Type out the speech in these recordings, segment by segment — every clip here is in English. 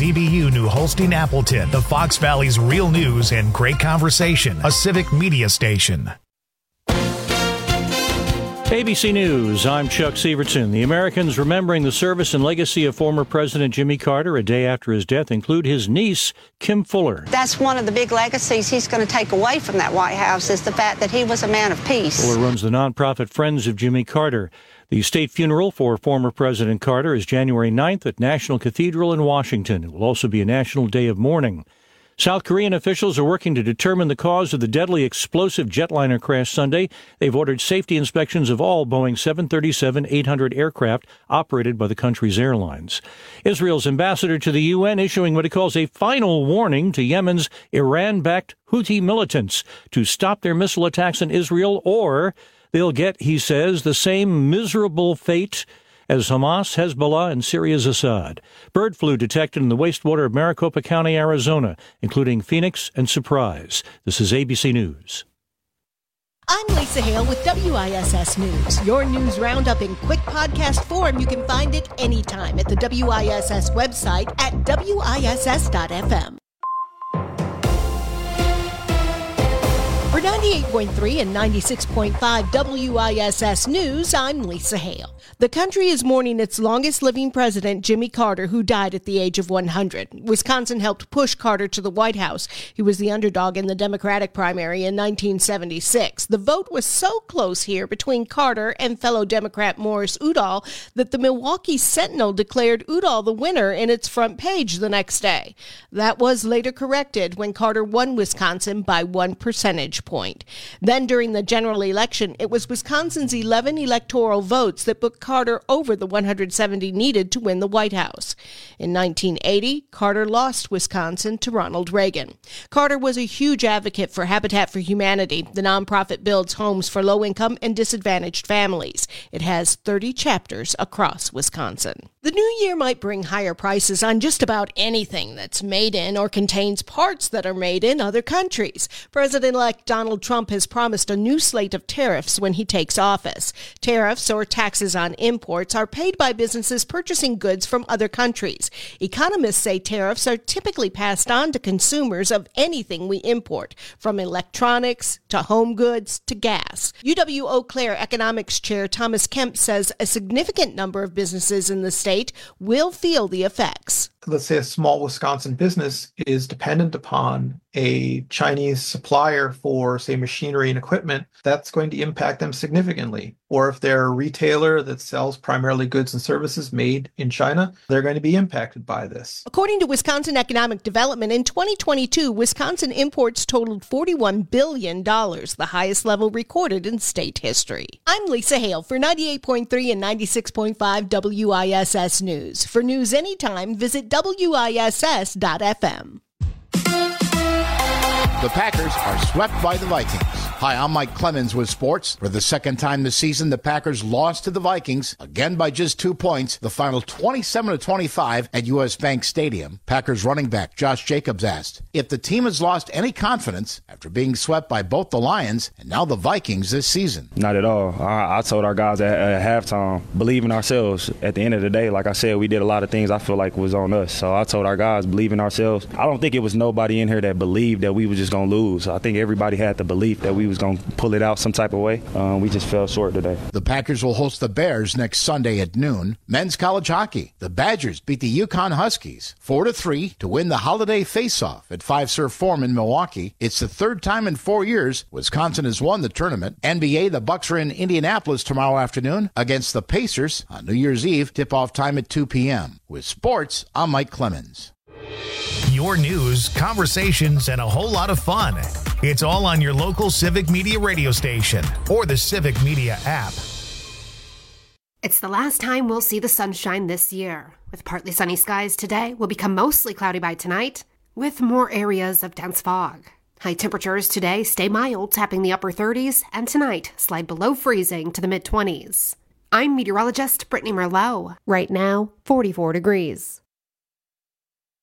WZBU New Holstein Appleton, the Fox Valley's real news and great conversation, a civic media station. ABC News, I'm Chuck Sievertson. The Americans remembering the service and legacy of former President Jimmy Carter a day after his death include his niece, Kim Fuller. That's one of the big legacies he's going to take away from that White House is the fact that he was a man of peace. Fuller runs the nonprofit Friends of Jimmy Carter. The state funeral for former President Carter is January 9th at National Cathedral in Washington. It will also be a national day of mourning. South Korean officials are working to determine the cause of the deadly explosive jetliner crash Sunday. They've ordered safety inspections of all Boeing 737-800 aircraft operated by the country's airlines. Israel's ambassador to the UN issuing what he calls a final warning to Yemen's Iran-backed Houthi militants to stop their missile attacks on Israel, or they'll get, he says, the same miserable fate as Hamas, Hezbollah, and Syria's Assad. Bird flu detected in the wastewater of Maricopa County, Arizona, including Phoenix and Surprise. This is ABC News. I'm Lisa Hale with WISS News. Your news roundup in quick podcast form. You can find it anytime at the WISS website at WISS.FM. For 98.3 and 96.5 WISS News, I'm Lisa Hale. The country is mourning its longest-living president, Jimmy Carter, who died at the age of 100. Wisconsin helped push Carter to the White House. He was the underdog in the Democratic primary in 1976. The vote was so close here between Carter and fellow Democrat Morris Udall that the Milwaukee Sentinel declared Udall the winner in its front page the next day. That was later corrected when Carter won Wisconsin by 1 percentage point. Then during the general election, it was Wisconsin's 11 electoral votes that put Carter over the 170 needed to win the White House. In 1980, Carter lost Wisconsin to Ronald Reagan. Carter was a huge advocate for Habitat for Humanity. The nonprofit builds homes for low-income and disadvantaged families. It has 30 chapters across Wisconsin. The new year might bring higher prices on just about anything that's made in or contains parts that are made in other countries. President-elect Donald Trump has promised a new slate of tariffs when he takes office. Tariffs, or taxes on imports, are paid by businesses purchasing goods from other countries. Economists say tariffs are typically passed on to consumers of anything we import, from electronics to home goods to gas. UW Eau Claire Economics Chair Thomas Kemp says a significant number of businesses in the state will feel the effects. Let's say a small Wisconsin business is dependent upon a Chinese supplier for, say, machinery and equipment, that's going to impact them significantly. Or if they're a retailer that sells primarily goods and services made in China, they're going to be impacted by this. According to Wisconsin Economic Development, in 2022, Wisconsin imports totaled $41 billion, the highest level recorded in state history. I'm Lisa Hale for 98.3 and 96.5 WISS News. For news anytime, visit WISS.FM. The Packers are swept by the Vikings. Hi, I'm Mike Clemens with sports. For the second time this season, the Packers lost to the Vikings, again by just 2 points, the final 27-25 at U.S. Bank Stadium. Packers running back Josh Jacobs asked if the team has lost any confidence after being swept by both the Lions and now the Vikings this season. Not at all. I told our guys at halftime, believe in ourselves. At the end of the day, like I said, we did a lot of things I feel like was on us. So I told our guys, believe in ourselves. I don't think it was nobody in here that believed that we were just going to lose. I think everybody had the belief that we was going to pull it out some type of way. We just fell short today. The Packers will host the Bears next Sunday at noon. Men's college hockey. The Badgers beat the Yukon Huskies 4-3 to win the holiday face-off at Five Surf Forum in Milwaukee. It's the third time in 4 years Wisconsin has won the tournament. NBA, the Bucks are in Indianapolis tomorrow afternoon against the Pacers on New Year's Eve. Tip-off time at 2 p.m. With sports, I'm Mike Clemens. Your news, conversations, and a whole lot of fun. It's all on your local Civic Media radio station or the Civic Media app. It's the last time we'll see the sunshine this year. With partly sunny skies today, will become mostly cloudy by tonight, with more areas of dense fog. High temperatures today stay mild, tapping the upper 30s, and tonight slide below freezing to the mid-20s. I'm meteorologist Brittany Merlot. Right now, 44 degrees.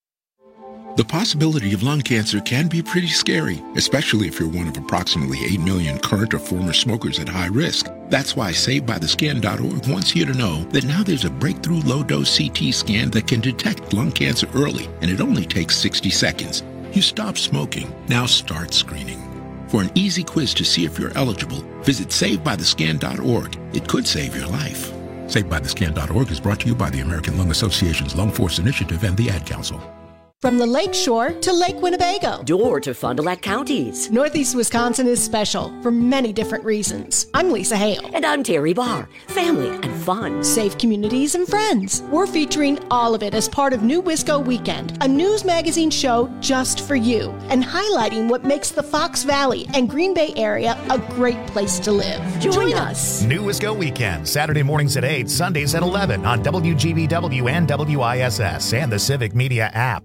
The possibility of lung cancer can be pretty scary, especially if you're one of approximately 8 million current or former smokers at high risk. That's why SaveByTheScan.org wants you to know that now there's a breakthrough low-dose CT scan that can detect lung cancer early, and it only takes 60 seconds. You stop smoking, now start screening. For an easy quiz to see if you're eligible, visit SaveByTheScan.org. It could save your life. SaveByTheScan.org is brought to you by the American Lung Association's Lung Force Initiative and the Ad Council. From the Lake Shore to Lake Winnebago. Door to Fond du Lac counties. Northeast Wisconsin is special for many different reasons. I'm Lisa Hale. And I'm Terry Barr. Family and fun. Safe communities and friends. We're featuring all of it as part of New Wisco Weekend, a news magazine show just for you, and highlighting what makes the Fox Valley and Green Bay area a great place to live. Join us. New Wisco Weekend, Saturday mornings at 8, Sundays at 11 on WGBW and WISS and the Civic Media app.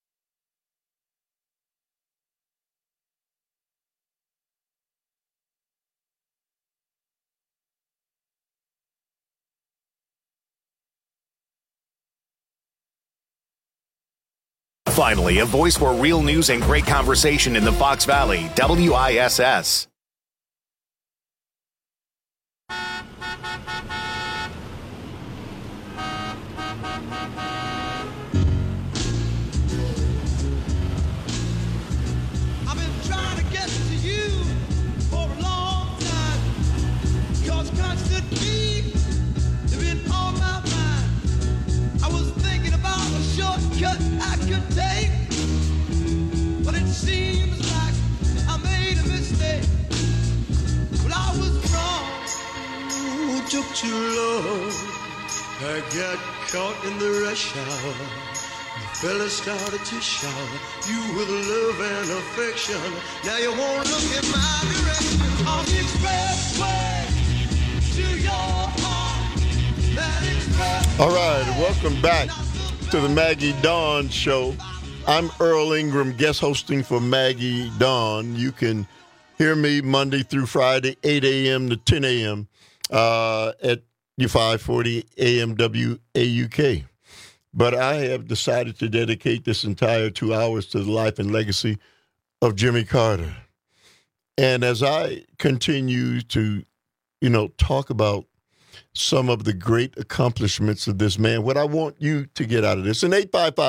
Finally, a voice for real news and great conversation in the Fox Valley, WISS. I've been trying to get to you for a long time, 'cause constant beef has been on my mind. I was thinking about a shortcut I could take, but it seems like I made a mistake. Well, I was wrong. Ooh, took too long. I got caught in the rush hour. The fella started to shower you with love and affection. Now you won't look in my direction. On the expressway to your heart. That expressway. All right, welcome back to the Maggie Dawn Show. I'm Earl Ingram, guest hosting for Maggie Dawn. You can hear me Monday through Friday, 8 a.m. to 10 a.m. At 540 AM WAUK. But I have decided to dedicate this entire 2 hours to the life and legacy of Jimmy Carter. And as I continue to, talk about some of the great accomplishments of this man, what I want you to get out of this, and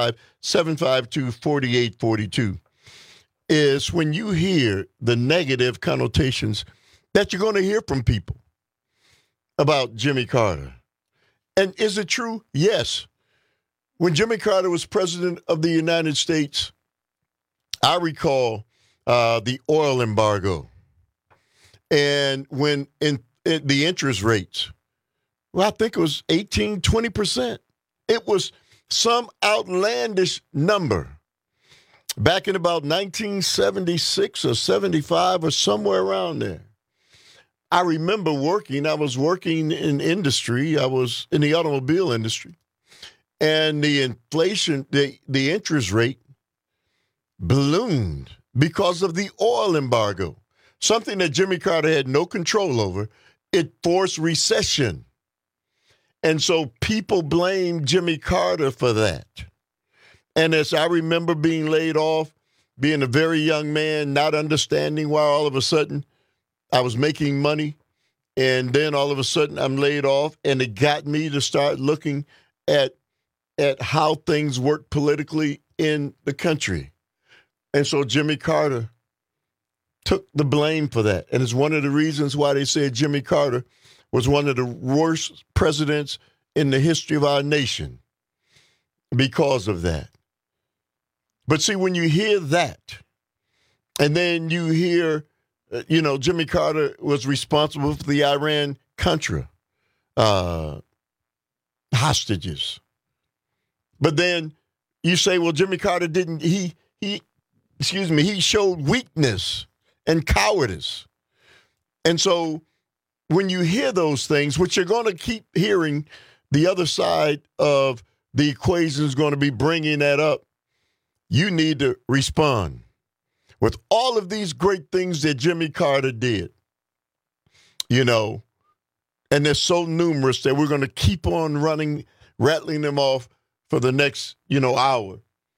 855-752-4842, is when you hear the negative connotations that you're going to hear from people about Jimmy Carter. And is it true? Yes. When Jimmy Carter was president of the United States, I recall the oil embargo. And when the interest rates, well, I think it was 18, 20%. It was some outlandish number back in about 1976 or 75 or somewhere around there. I remember I was working in industry. I was in the automobile industry. And the inflation, the interest rate ballooned because of the oil embargo, something that Jimmy Carter had no control over. It forced recession. And so people blame Jimmy Carter for that. And as I remember being laid off, being a very young man, not understanding why all of a sudden I was making money, and then all of a sudden I'm laid off, and it got me to start looking at how things work politically in the country. And so Jimmy Carter took the blame for that. And it's one of the reasons why they said Jimmy Carter was one of the worst presidents in the history of our nation because of that. But see, when you hear that, and then you hear, Jimmy Carter was responsible for the Iran-Contra hostages. But then you say, well, Jimmy Carter he showed weakness and cowardice. And so when you hear those things, which you're going to keep hearing, the other side of the equation is going to be bringing that up, you need to respond with all of these great things that Jimmy Carter did, and they're so numerous that we're going to keep on rattling them off for the next, hour.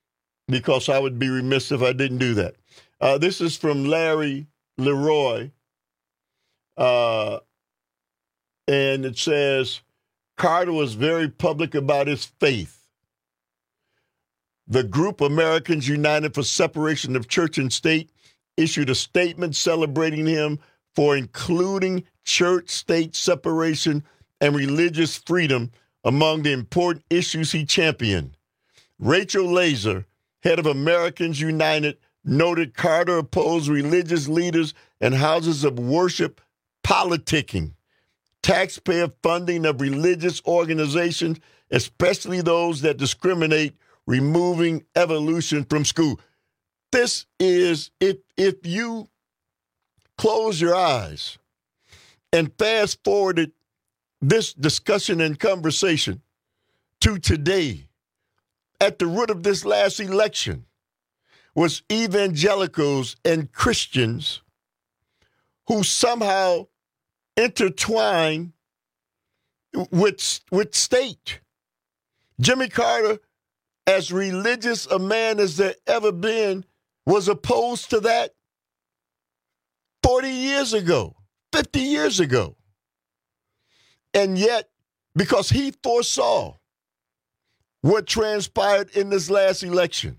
because I would be remiss if I didn't do that. This is from Larry Leroy, and it says, Carter was very public about his faith. The group Americans United for Separation of Church and State issued a statement celebrating him for including church-state separation and religious freedom among the important issues he championed. Rachel Laser, head of Americans United, noted Carter opposed religious leaders and houses of worship politicking, taxpayer funding of religious organizations, especially those that discriminate, removing evolution from school. This is, if you close your eyes and fast forwarded this discussion and conversation to today, at the root of this last election was evangelicals and Christians who somehow intertwine with state. Jimmy Carter, as religious a man as there ever been, was opposed to that 40 years ago, 50 years ago. And yet, because he foresaw what transpired in this last election,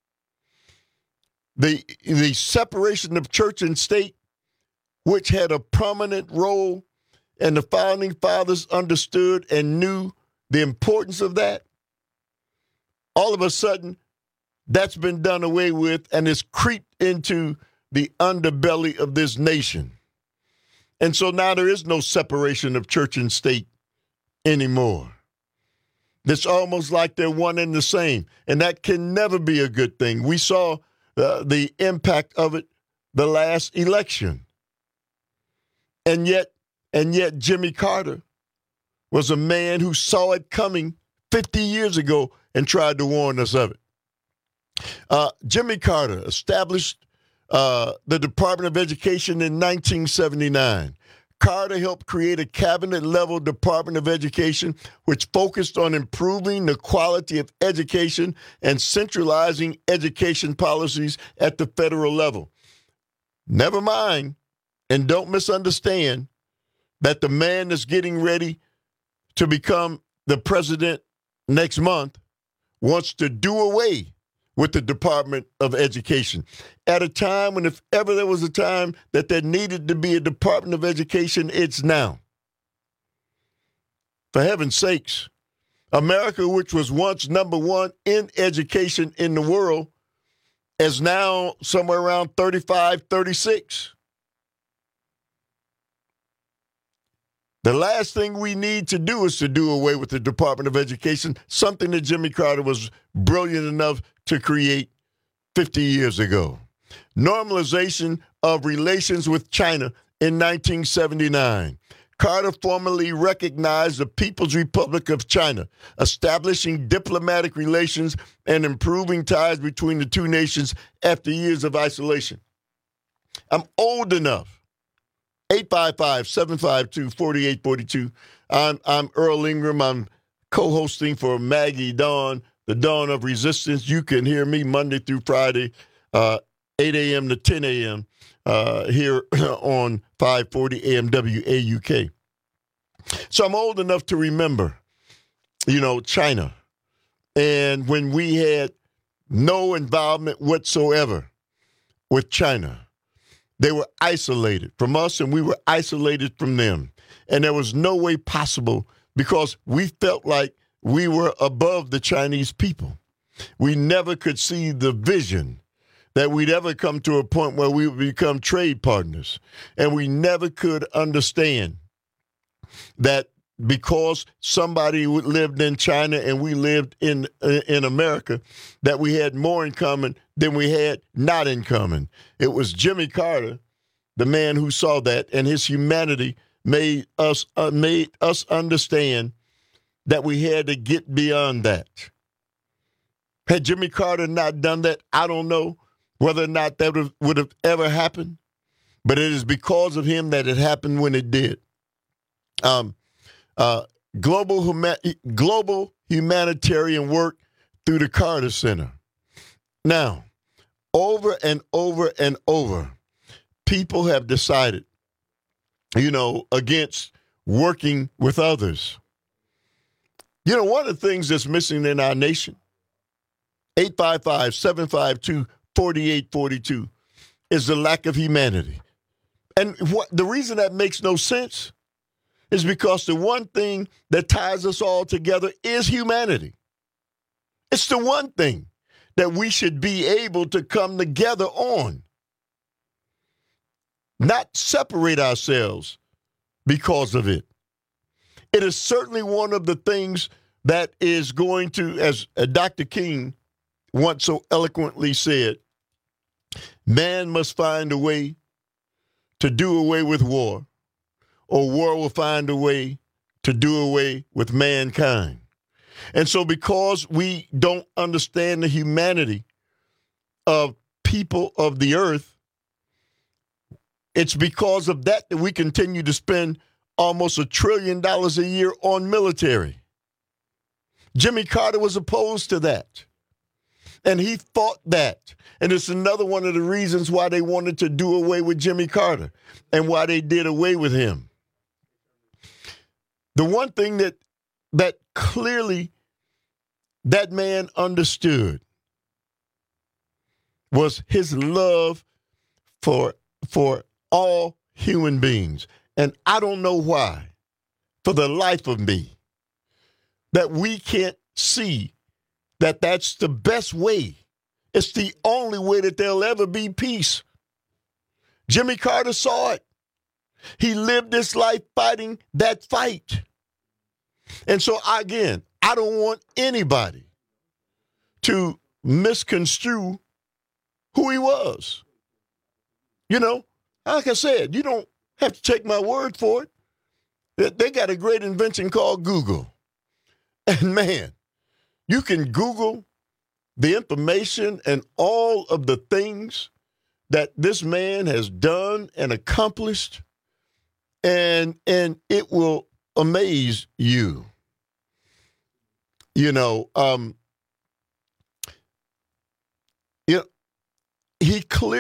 the separation of church and state, which had a prominent role, and the founding fathers understood and knew the importance of that, all of a sudden, that's been done away with and it's creeped into the underbelly of this nation. And so now there is no separation of church and state anymore. It's almost like they're one and the same, and that can never be a good thing. We saw the impact of it the last election. And yet Jimmy Carter was a man who saw it coming 50 years ago and tried to warn us of it. Jimmy Carter established the Department of Education in 1979. Carter helped create a cabinet-level Department of Education which focused on improving the quality of education and centralizing education policies at the federal level. Never mind, and don't misunderstand, that the man that's getting ready to become the president next month wants to do away with the Department of Education. At a time when, if ever there was a time that there needed to be a Department of Education, it's now. For heaven's sakes, America, which was once number one in education in the world, is now somewhere around 35, 36. The last thing we need to do is to do away with the Department of Education, something that Jimmy Carter was brilliant enough to create 50 years ago. Normalization of relations with China in 1979. Carter formally recognized the People's Republic of China, establishing diplomatic relations and improving ties between the two nations after years of isolation. I'm old enough. 855-752-4842. I'm Earl Ingram. I'm co-hosting for Maggie Dawn, the Dawn of Resistance. You can hear me Monday through Friday, 8 a.m. to 10 a.m. Here on 540 AM WAUK. So I'm old enough to remember, China. And when we had no involvement whatsoever with China. They were isolated from us, and we were isolated from them. And there was no way possible, because we felt like we were above the Chinese people. We never could see the vision that we'd ever come to a point where we would become trade partners. And we never could understand that because somebody lived in China and we lived in America, that we had more in common than we had not in common. It was Jimmy Carter, the man who saw that, and his humanity made us understand that we had to get beyond that. Had Jimmy Carter not done that, I don't know whether or not that would have ever happened, but it is because of him that it happened when it did. Global humanitarian work through the Carter Center. Now, over and over and over, people have decided, against working with others. One of the things that's missing in our nation, 855-752-4842, is the lack of humanity. And the reason that makes no sense is because the one thing that ties us all together is humanity. It's the one thing that we should be able to come together on, not separate ourselves because of it. It is certainly one of the things that is going to, as Dr. King once so eloquently said, man must find a way to do away with war, or war will find a way to do away with mankind. And so because we don't understand the humanity of people of the earth, it's because of that we continue to spend almost $1 trillion a year on military. Jimmy Carter was opposed to that. And he fought that. And it's another one of the reasons why they wanted to do away with Jimmy Carter and why they did away with him. The one thing that clearly that man understood was his love for all human beings. And I don't know why, for the life of me, that we can't see that that's the best way. It's the only way that there'll ever be peace. Jimmy Carter saw it. He lived his life fighting that fight. And so, again, I don't want anybody to misconstrue who he was. Like I said, you don't have to take my word for it. They got a great invention called Google. And, man, you can Google the information and all of the things that this man has done and accomplished, and it will amaze you. He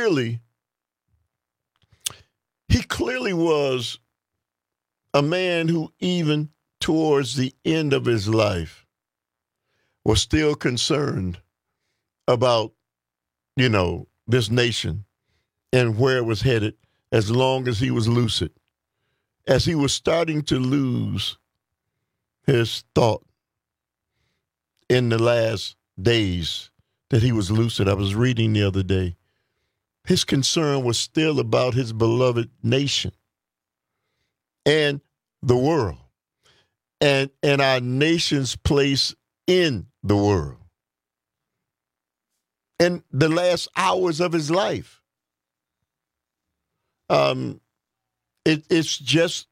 clearly was a man who, even towards the end of his life, was still concerned about, this nation and where it was headed, as long as he was lucid. As he was starting to lose his thought in the last days that he was lucid, I was reading the other day, his concern was still about his beloved nation and the world and our nation's place in the world. In the last hours of his life. It's just,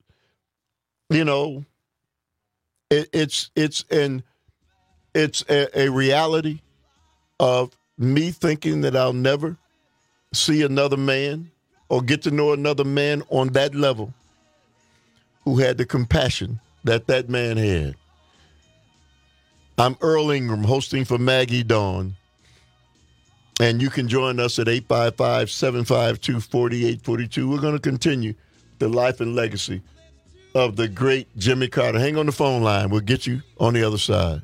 it's a reality of me thinking that I'll never see another man or get to know another man on that level who had the compassion that man had. I'm Earl Ingram, hosting for Maggie Dawn. And you can join us at 855-752-4842. We're going to continue the life and legacy of the great Jimmy Carter. Hang on the phone line. We'll get you on the other side.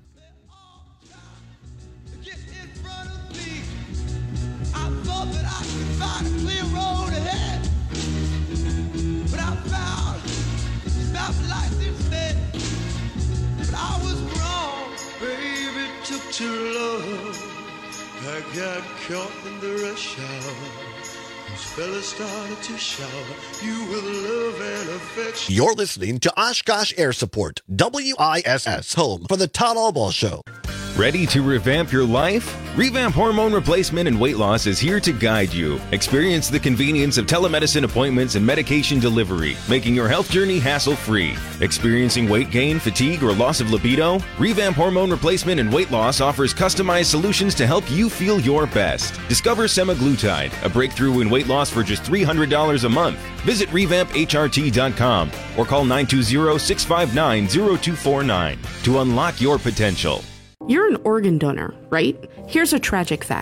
I got caught in the rush hour. Those fellas started to shower you with love and affection. You're listening to Oshkosh Air Support, WISS, home for the Todd Albaugh Show. Ready to revamp your life? Revamp Hormone Replacement and Weight Loss is here to guide you. Experience the convenience of telemedicine appointments and medication delivery, making your health journey hassle-free. Experiencing weight gain, fatigue, or loss of libido? Revamp Hormone Replacement and Weight Loss offers customized solutions to help you feel your best. Discover semaglutide, a breakthrough in weight loss for just $300 a month. Visit revampHRT.com or call 920-659-0249 to unlock your potential. You're an organ donor, right? Here's a tragic fact.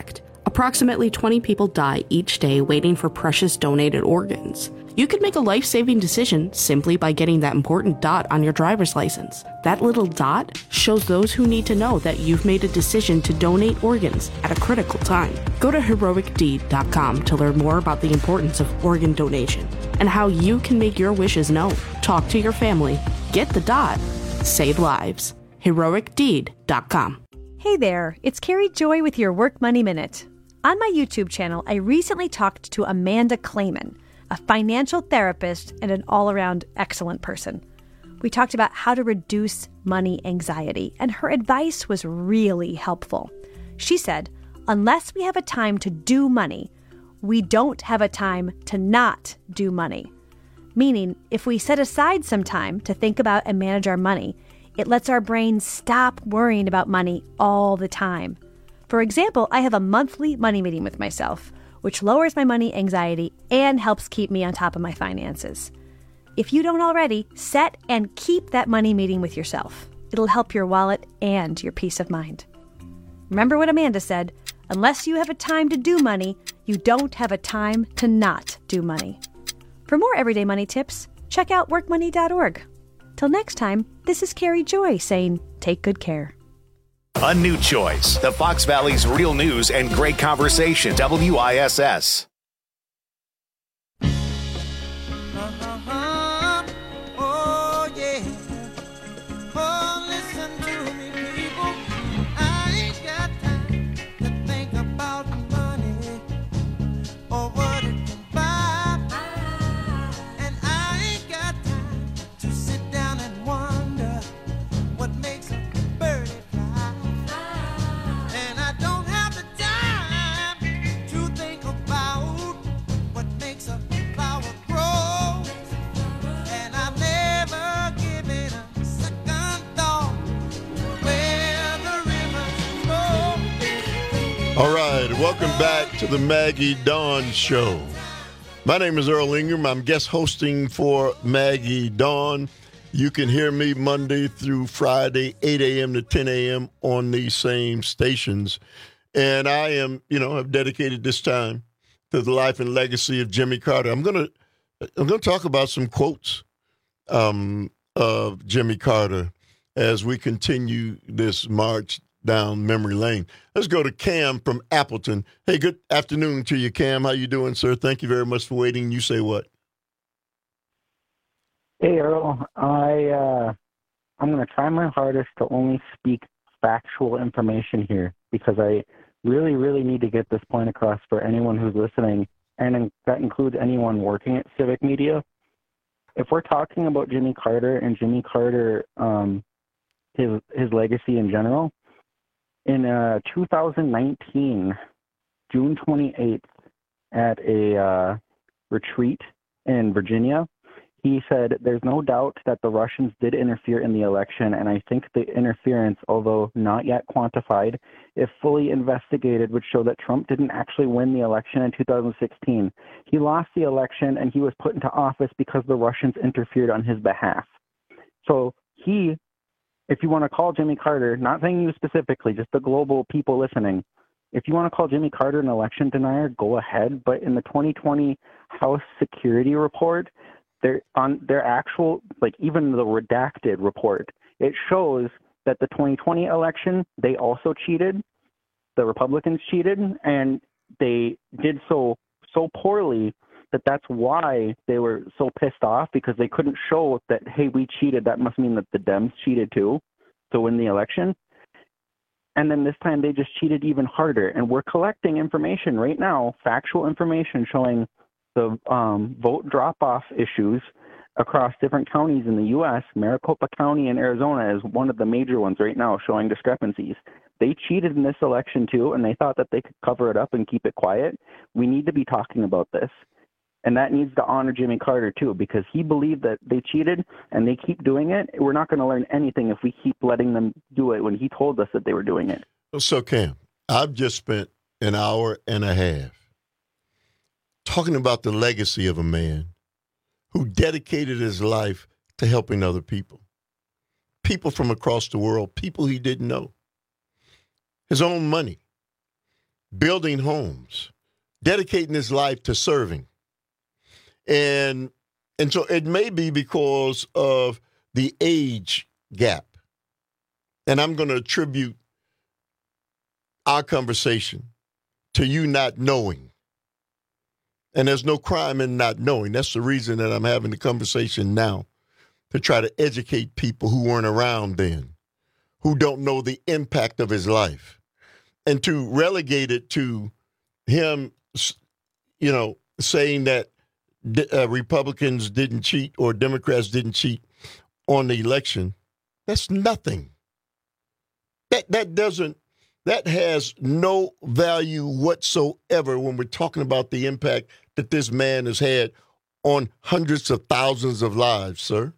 Approximately 20 people die each day waiting for precious donated organs. You could make a life-saving decision simply by getting that important dot on your driver's license. That little dot shows those who need to know that you've made a decision to donate organs at a critical time. Go to heroicdeed.com to learn more about the importance of organ donation and how you can make your wishes known. Talk to your family. Get the dot. Save lives. heroicdeed.com. Hey there, it's Carrie Joy with your Work Money Minute. On my YouTube channel, I recently talked to Amanda Clayman, a financial therapist and an all-around excellent person. We talked about how to reduce money anxiety, and her advice was really helpful. She said, unless we have a time to do money, we don't have a time to not do money. Meaning, if we set aside some time to think about and manage our money, it lets our brain stop worrying about money all the time. For example, I have a monthly money meeting with myself, which lowers my money anxiety and helps keep me on top of my finances. If you don't already, set and keep that money meeting with yourself. It'll help your wallet and your peace of mind. Remember what Amanda said, unless you have a time to do money, you don't have a time to not do money. For more everyday money tips, check out workmoney.org. Till next time, this is Carrie Joy saying, take good care. A new choice. The Fox Valley's real news and great conversation. WISS. Oh, yeah. Oh, listen to me, people. I ain't got time to think about money or what it can buy. And I ain't got time to sit down and wonder what makes a birdie fly. And I don't have the time to think about what makes a flower grow. And I've never given a second thought where the rivers flow. All right, welcome back to the Maggie Dawn Show. My name is Earl Ingram. I'm guest hosting for Maggie Dawn. You can hear me Monday through Friday, 8 a.m. to 10 a.m. on these same stations. And I am, I've dedicated this time to the life and legacy of Jimmy Carter. I'm gonna talk about some quotes of Jimmy Carter as we continue this march down memory lane. Let's go to Cam from Appleton. Hey, good afternoon to you, Cam. How you doing, sir? Thank you very much for waiting. You say what? Hey, Earl. I'm going to try my hardest to only speak factual information here because I really, really need to get this point across for anyone who's listening, and that includes anyone working at Civic Media. If we're talking about Jimmy Carter and Jimmy Carter, his legacy in general, in 2019, June 28th, at a retreat in Virginia, he said, there's no doubt that the Russians did interfere in the election, and I think the interference, although not yet quantified, if fully investigated, would show that Trump didn't actually win the election in 2016. He lost the election, and he was put into office because the Russians interfered on his behalf. So he, if you want to call Jimmy Carter, not saying you specifically, just the global people listening, if you want to call Jimmy Carter an election denier, go ahead. But in the 2020 House Security Report, their actual, even the redacted report, it shows that the 2020 election, they also cheated. The Republicans cheated, and they did so poorly that's why they were so pissed off, because they couldn't show that, hey, we cheated. That must mean that the Dems cheated too to win the election. And then this time they just cheated even harder. And we're collecting information right now, factual information showing the vote drop-off issues across different counties in the U.S. Maricopa County in Arizona is one of the major ones right now showing discrepancies. They cheated in this election too, and they thought that they could cover it up and keep it quiet. We need to be talking about this. And that needs to honor Jimmy Carter too, because he believed that they cheated and they keep doing it. We're not going to learn anything if we keep letting them do it when he told us that they were doing it. So, Cam, I've just spent an hour and a half talking about the legacy of a man who dedicated his life to helping other people from across the world, people he didn't know. His own money building homes, dedicating his life to serving. And so it may be because of the age gap. And I'm going to attribute our conversation to you not knowing. And there's no crime in not knowing. That's the reason that I'm having the conversation now, to try to educate people who weren't around then, who don't know the impact of his life, and to relegate it to him, saying that Republicans didn't cheat or Democrats didn't cheat on the election. That's nothing. That has no value whatsoever when we're talking about the impact that this man has had on hundreds of thousands of lives, sir.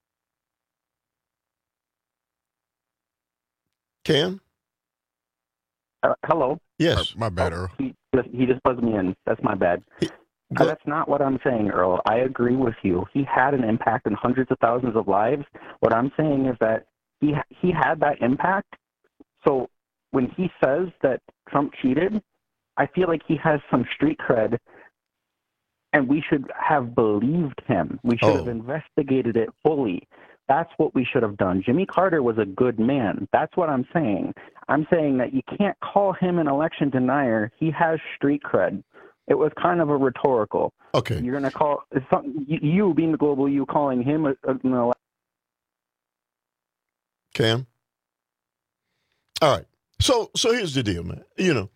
Cam? Hello? Yes. My bad, Earl. He just buzzed me in. That's my bad. That's not what I'm saying, Earl. I agree with you. He had an impact on hundreds of thousands of lives. What I'm saying is that he had that impact. So when he says that Trump cheated, I feel like he has some street cred, and we should have believed him. We should have investigated it fully. That's what we should have done. Jimmy Carter was a good man. That's what I'm saying. I'm saying that you can't call him an election denier. He has street cred. It was kind of a rhetorical. Okay. You're going to call you being the global you calling him an election. Cam? All right. So here's the deal, man.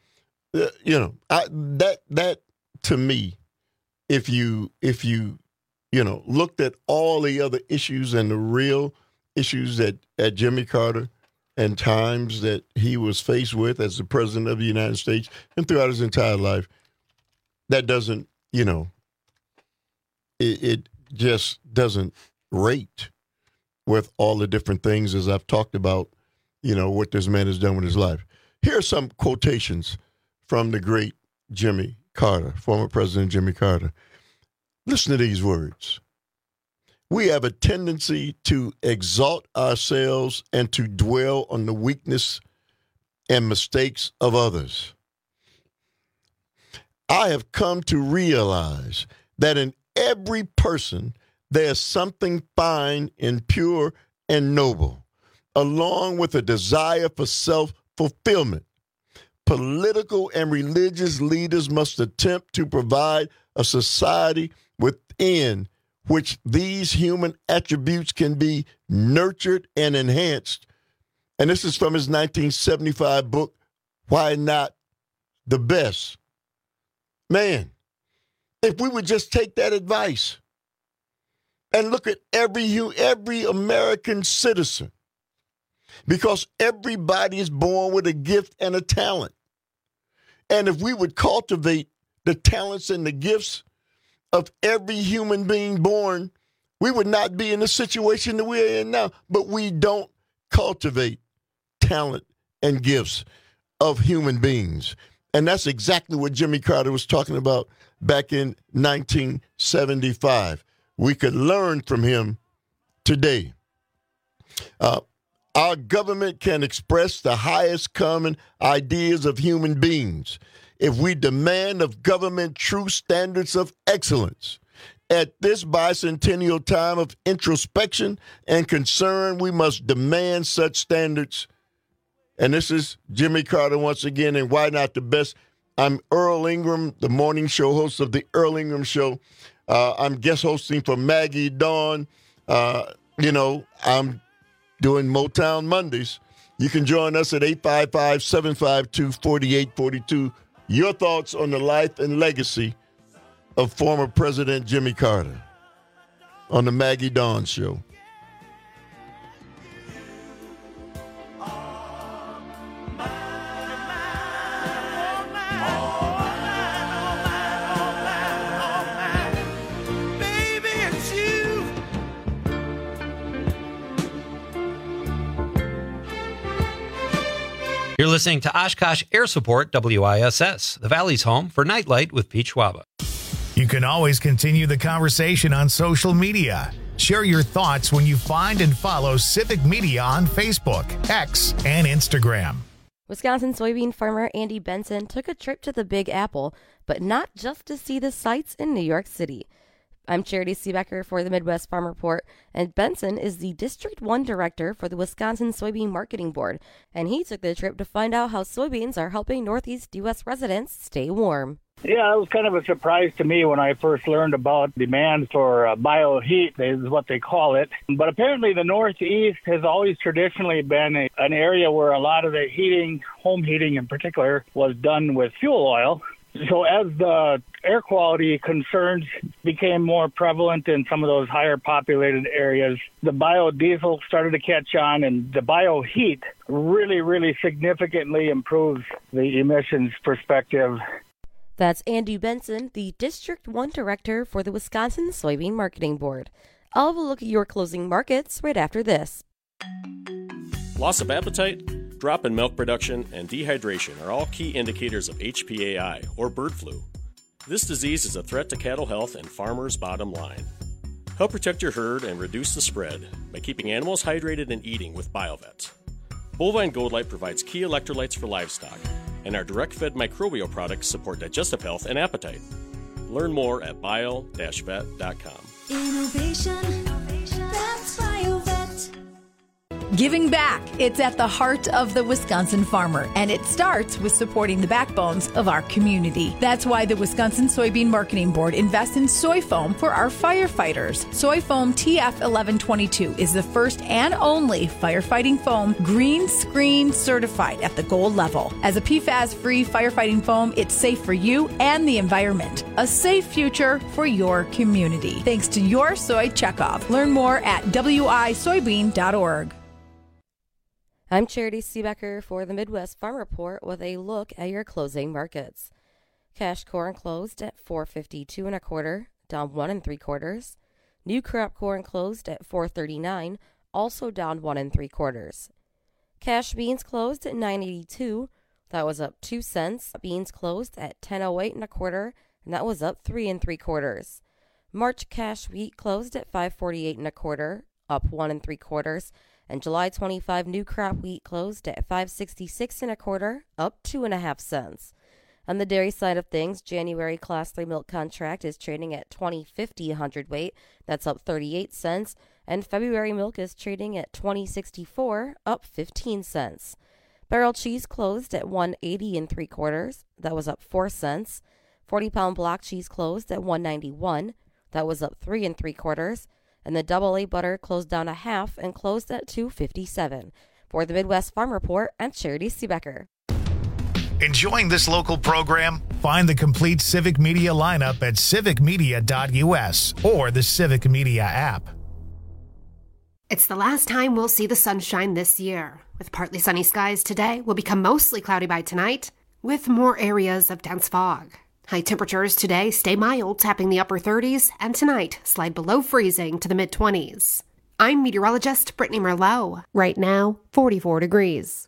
That to me, if you looked at all the other issues and the real issues that Jimmy Carter and times that he was faced with as the president of the United States and throughout his entire life, that doesn't, it just doesn't rate with all the different things as I've talked about, what this man has done with his life. Here are some quotations from the great Jimmy Carter, former President Jimmy Carter. Listen to these words. We have a tendency to exalt ourselves and to dwell on the weakness and mistakes of others. I have come to realize that in every person there's something fine and pure and noble, along with a desire for self-fulfillment. Political and religious leaders must attempt to provide a society within which these human attributes can be nurtured and enhanced. And this is from his 1975 book, Why Not the Best? Man, if we would just take that advice and look at every American citizen, because everybody is born with a gift and a talent. And if we would cultivate the talents and the gifts of every human being born, we would not be in the situation that we're in now. But we don't cultivate talent and gifts of human beings. And that's exactly what Jimmy Carter was talking about back in 1975. We could learn from him today. Our government can express the highest common ideas of human beings if we demand of government true standards of excellence. At this bicentennial time of introspection and concern, we must demand such standards. And this is Jimmy Carter once again, and Why Not the Best? I'm Earl Ingram, the morning show host of the Earl Ingram Show. I'm guest hosting for Maggie Dawn. I'm doing Motown Mondays. You can join us at 855-752-4842. Your thoughts on the life and legacy of former President Jimmy Carter on the Maggie Dawn Show. You're listening to Oshkosh Air Support WISS, the Valley's home for Nightlight with Pete Schwaba. You can always continue the conversation on social media. Share your thoughts when you find and follow Civic Media on Facebook, X, and Instagram. Wisconsin soybean farmer Andy Benson took a trip to the Big Apple, but not just to see the sights in New York City. I'm Charity Seebecker for the Midwest Farm Report, and Benson is the District 1 Director for the Wisconsin Soybean Marketing Board, and he took the trip to find out how soybeans are helping Northeast U.S. residents stay warm. Yeah, it was kind of a surprise to me when I first learned about demand for bioheat, is what they call it. But apparently the Northeast has always traditionally been an area where a lot of the heating, home heating in particular, was done with fuel oil. So as the air quality concerns became more prevalent in some of those higher populated areas, the biodiesel started to catch on, and the bioheat really significantly improves the emissions perspective. That's Andy Benson, the District 1 Director for the Wisconsin Soybean Marketing Board. I'll have a look at your closing markets right after this. Loss of appetite, drop in milk production, and dehydration are all key indicators of HPAI, or bird flu. This disease is a threat to cattle health and farmers' bottom line. Help protect your herd and reduce the spread by keeping animals hydrated and eating with BioVet. Bovine Gold Light provides key electrolytes for livestock, and our direct-fed microbial products support digestive health and appetite. Learn more at bio-vet.com. Innovation, that's BioVet. Giving back, it's at the heart of the Wisconsin farmer, and it starts with supporting the backbones of our community. That's why the Wisconsin Soybean Marketing Board invests in soy foam for our firefighters. Soy foam TF1122 is the first and only firefighting foam green screen certified at the gold level. As a PFAS-free firefighting foam, it's safe for you and the environment. A safe future for your community. Thanks to your soy checkoff. Learn more at wisoybean.org. I'm Charity Seebecker for the Midwest Farm Report with a look at your closing markets. Cash corn closed at $4.52 1/4, down 1 3/4. New crop corn closed at $4.39, also down 1 3/4. Cash beans closed at $9.82, that was up 2 cents. Beans closed at $10.08 1/4, and that was up 3 3/4. March cash wheat closed at $5.48 1/4, up 1 3/4. And July 25 new crop wheat closed at $5.66 1/4, up 2.5 cents. On the dairy side of things, January Class 3 milk contract is trading at $20.50 a hundredweight, that's up 38 cents, and February milk is trading at $20.64, up 15 cents. Barrel cheese closed at $1.80 3/4, that was up 4 cents. 40-pound block cheese closed at $1.91, that was up 3 3/4. And the AA butter closed down 1/2 and closed at $2.57. For the Midwest Farm Report, I'm Charity Seebecker. Enjoying this local program? Find the complete Civic Media lineup at civicmedia.us or the Civic Media app. It's the last time we'll see the sunshine this year. With partly sunny skies today, will become mostly cloudy by tonight, with more areas of dense fog. High temperatures today stay mild, tapping the upper 30s, and tonight slide below freezing to the mid-20s. I'm meteorologist Brittany Merlot. Right now, 44 degrees.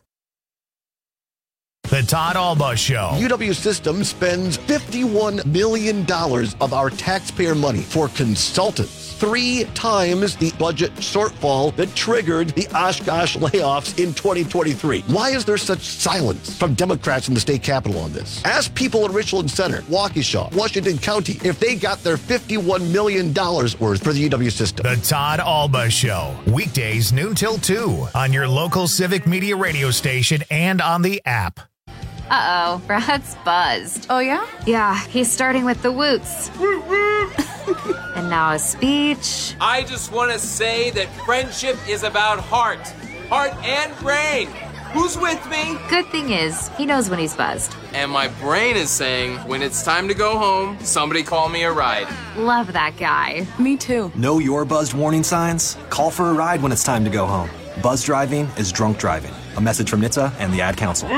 The Todd Alba Show. UW Systems spends $51 million of our taxpayer money for consultants. 3 times the budget shortfall that triggered the Oshkosh layoffs in 2023. Why is there such silence from Democrats in the state capitol on this? Ask people in Richland Center, Waukesha, Washington County, if they got their $51 million worth for the UW system. The Todd Alba Show. Weekdays noon till 2 on your local Civic Media radio station and on the app. Uh-oh, Brad's buzzed. Oh, yeah? Yeah, he's starting with the woots. And now a speech. I just want to say that friendship is about heart and brain. Who's with me? Good thing is, he knows when he's buzzed. And my brain is saying, when it's time to go home, somebody call me a ride. Love that guy. Me too. Know your buzzed warning signs? Call for a ride when it's time to go home. Buzz driving is drunk driving. A message from NHTSA and the Ad Council.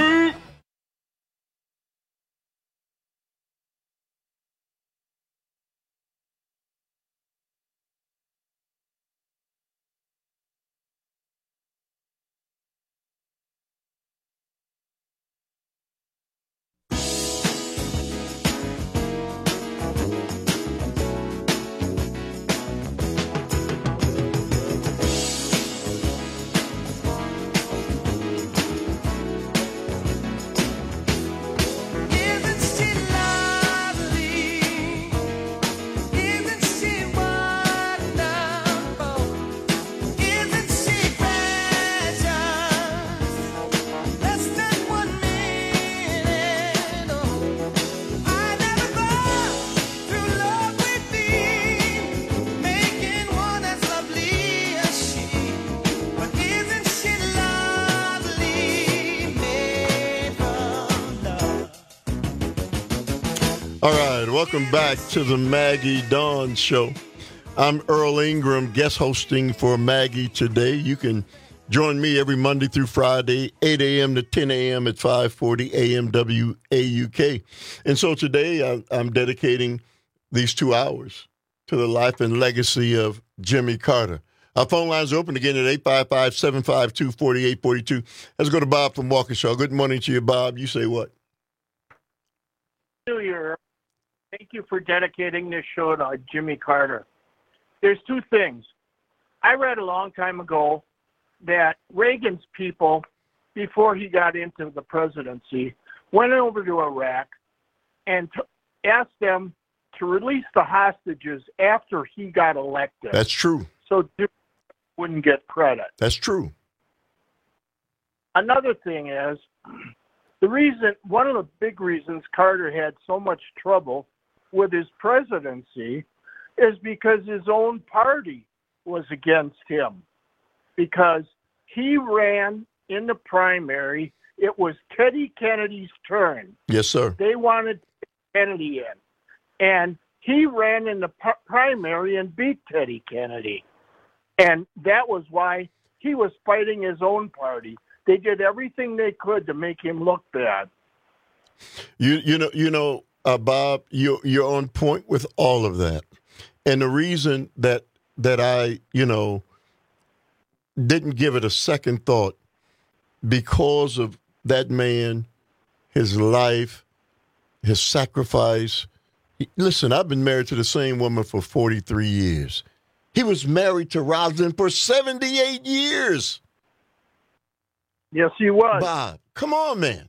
All right, welcome back to the Maggie Dawn Show. I'm Earl Ingram, guest hosting for Maggie today. You can join me every Monday through Friday, 8 a.m. to 10 a.m. at 540 AM WAUK. And so today I'm dedicating these 2 hours to the life and legacy of Jimmy Carter. Our phone lines are open again at 855-752-4842. Let's go to Bob from Waukesha. Good morning to you, Bob. You say what? New Year. Thank you for dedicating this show to Jimmy Carter. There's two things. I read a long time ago that Reagan's people, before he got into the presidency, went over to Iraq and asked them to release the hostages after he got elected. That's true. So Jimmy wouldn't get credit. That's true. Another thing is, one of the big reasons Carter had so much trouble with his presidency is because his own party was against him. Because he ran in the primary, it was Teddy Kennedy's turn. Yes, sir. They wanted Kennedy in. And he ran in the primary and beat Teddy Kennedy. And that was why he was fighting his own party. They did everything they could to make him look bad. Bob, you're on point with all of that. And the reason that I, didn't give it a second thought, because of that man, his life, his sacrifice. Listen, I've been married to the same woman for 43 years. He was married to Rosalind for 78 years. Yes, he was. Bob, come on, man.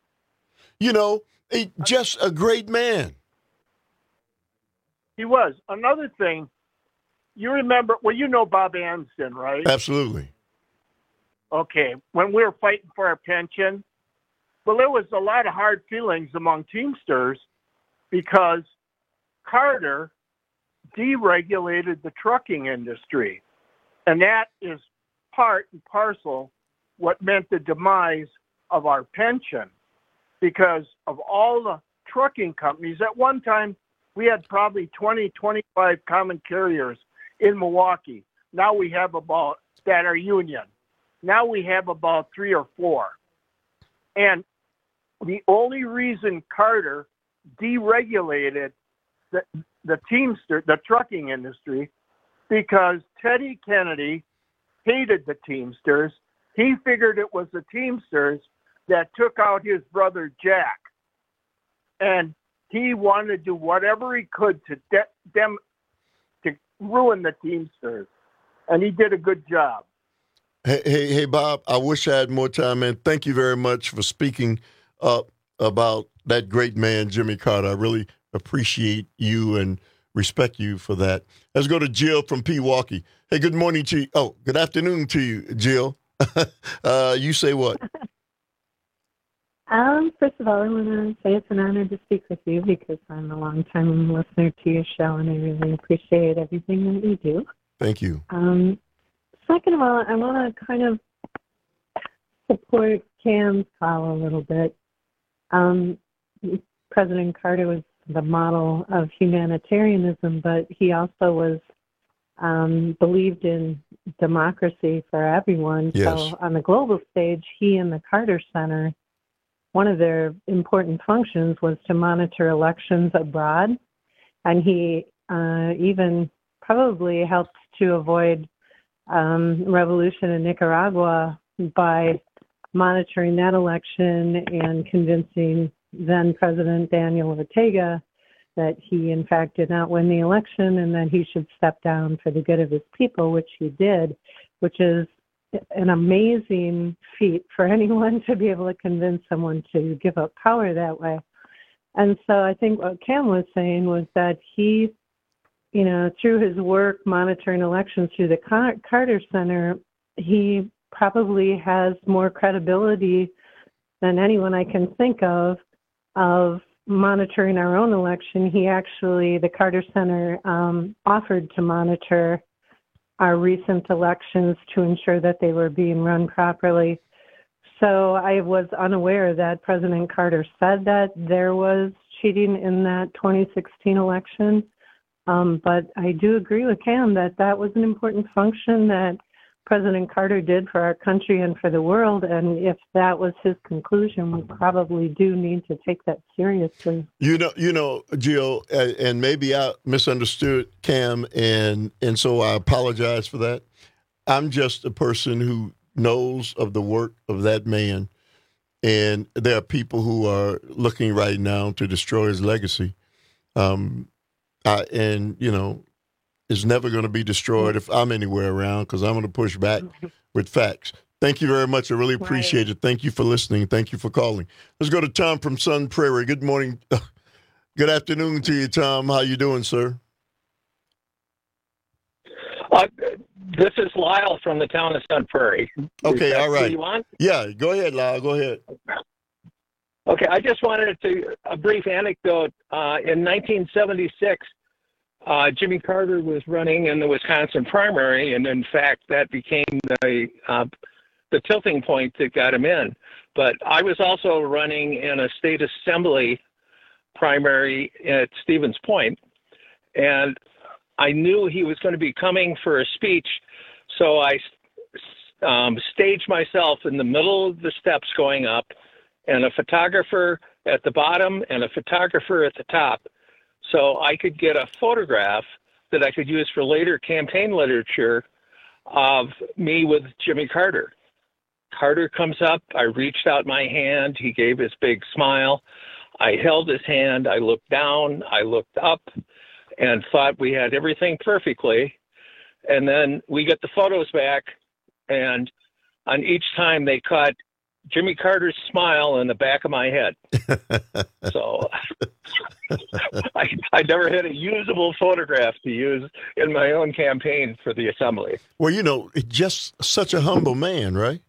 Just a great man. He was. Another thing, you remember, you know Bob Anston, right? Absolutely. Okay, when we were fighting for our pension, well, there was a lot of hard feelings among Teamsters because Carter deregulated the trucking industry. And that is part and parcel what meant the demise of our pension, because of all the trucking companies. At one time, we had probably 20, 25 common carriers in Milwaukee. Now we have about, that are union. Now we have about 3 or 4. And the only reason Carter deregulated the trucking industry, because Teddy Kennedy hated the Teamsters. He figured it was the Teamsters that took out his brother Jack. And he wanted to do whatever he could to ruin the Teamsters. And he did a good job. Hey, Bob, I wish I had more time, man. Thank you very much for speaking up about that great man, Jimmy Carter. I really appreciate you and respect you for that. Let's go to Jill from Pewaukee. Hey, good morning to you. Oh, good afternoon to you, Jill. You say what? First of all, I want to say it's an honor to speak with you because I'm a long-time listener to your show, and I really appreciate everything that you do. Thank you. Second of all, I want to kind of support Cam's call a little bit. President Carter was the model of humanitarianism, but he also was believed in democracy for everyone. Yes. So on the global stage, he and the Carter Center, one of their important functions was to monitor elections abroad. And he even probably helped to avoid revolution in Nicaragua by monitoring that election and convincing then President Daniel Ortega that he, in fact, did not win the election and that he should step down for the good of his people, which he did, which is an amazing feat for anyone to be able to convince someone to give up power that way. And so I think what Cam was saying was that he, through his work monitoring elections through the Carter Center, he probably has more credibility than anyone I can think of monitoring our own election. The Carter Center offered to monitor our recent elections to ensure that they were being run properly. So I was unaware that President Carter said that there was cheating in that 2016 election. But I do agree with Cam that that was an important function that President Carter did for our country and for the world. And if that was his conclusion, we probably do need to take that seriously. You know, Jill, and maybe I misunderstood Cam, and so I apologize for that. I'm just a person who knows of the work of that man, and there are people who are looking right now to destroy his legacy. And, you know, it's never going to be destroyed if I'm anywhere around, because I'm going to push back with facts. Thank you very much. I really appreciate it. Thank you for listening. Thank you for calling. Let's go to Tom from Sun Prairie. Good morning. Good afternoon to you, Tom. How you doing, sir? This is Lyle from the town of Sun Prairie. Okay, all right. You want? Yeah, go ahead, Lyle. Go ahead. Okay, I just wanted a brief anecdote. In 1976, Jimmy Carter was running in the Wisconsin primary, and in fact, that became the tilting point that got him in. But I was also running in a state assembly primary at Stevens Point, and I knew he was going to be coming for a speech, so I staged myself in the middle of the steps going up, and a photographer at the bottom and a photographer at the top, so I could get a photograph that I could use for later campaign literature of me with Jimmy Carter. Carter comes up, I reached out my hand, he gave his big smile, I held his hand, I looked down, I looked up, and thought we had everything perfectly. And then we get the photos back, and on each time they caught Jimmy Carter's smile in the back of my head. So I never had a usable photograph to use in my own campaign for the assembly. Well, you know, just such a humble man, right?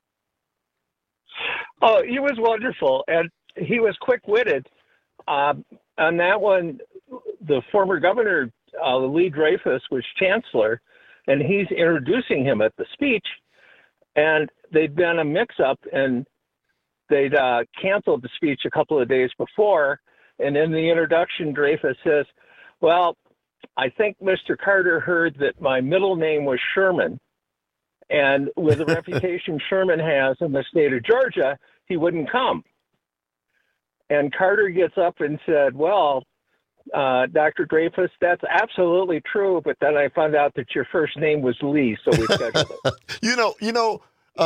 Oh, he was wonderful, and he was quick-witted. On that one, the former governor, Lee Dreyfus, was chancellor, and he's introducing him at the speech, and they'd been a mix-up, and they'd canceled the speech a couple of days before, and in the introduction, Dreyfus says, well, I think Mr. Carter heard that my middle name was Sherman, and with the reputation Sherman has in the state of Georgia, he wouldn't come. And Carter gets up and said, well, Dr. Dreyfus, that's absolutely true, but then I found out that your first name was Lee, so we scheduled it.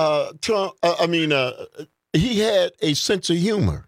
Tom, he had a sense of humor.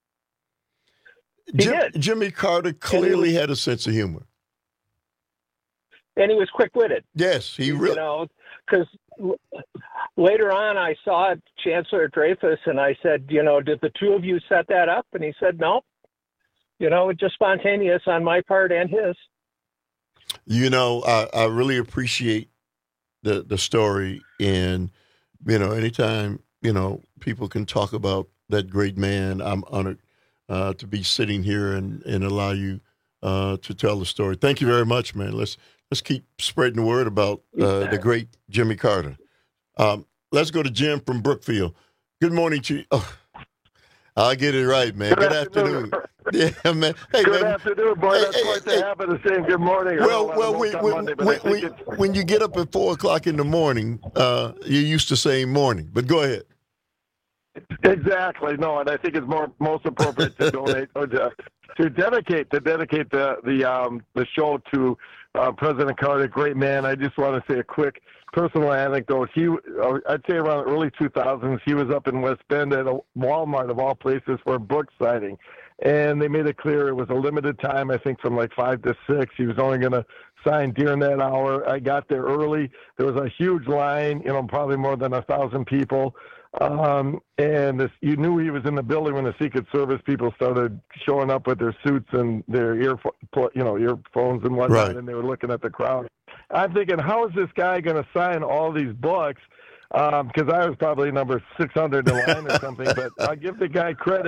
Jimmy Carter clearly had a sense of humor. And he was quick-witted. Yes, he really... You know, because later on I saw Chancellor Dreyfus, and I said, you know, did the two of you set that up? And he said, no. You know, just spontaneous on my part and his. You know, I really appreciate the story, and, you know, anytime, you know, people can talk about that great man, I'm honored to be sitting here and allow you to tell the story. Thank you very much, man. Let's keep spreading the word about the great Jimmy Carter. Let's go to Jim from Brookfield. Good morning to you. Oh, I'll get it right, man. Good afternoon. Yeah, man. Hey, good man. afternoon, boy. That's quite the habit of saying good morning. When you get up at 4 o'clock in the morning, you're used to saying morning. But go ahead. Exactly. No, and I think it's most appropriate to donate or to dedicate the show to President Carter, great man. I just want to say a quick personal anecdote. I'd say around the early 2000s, he was up in West Bend at a Walmart of all places for a book signing. And they made it clear it was a limited time, I think from like 5 to 6. He was only going to sign during that hour. I got there early. There was a huge line, you know, probably more than 1,000 people. You knew he was in the building when the Secret Service people started showing up with their suits and their earphones and whatnot, right. And they were looking at the crowd. I'm thinking, how is this guy going to sign all these books? Because I was probably number 600 in line or something, but I give the guy credit.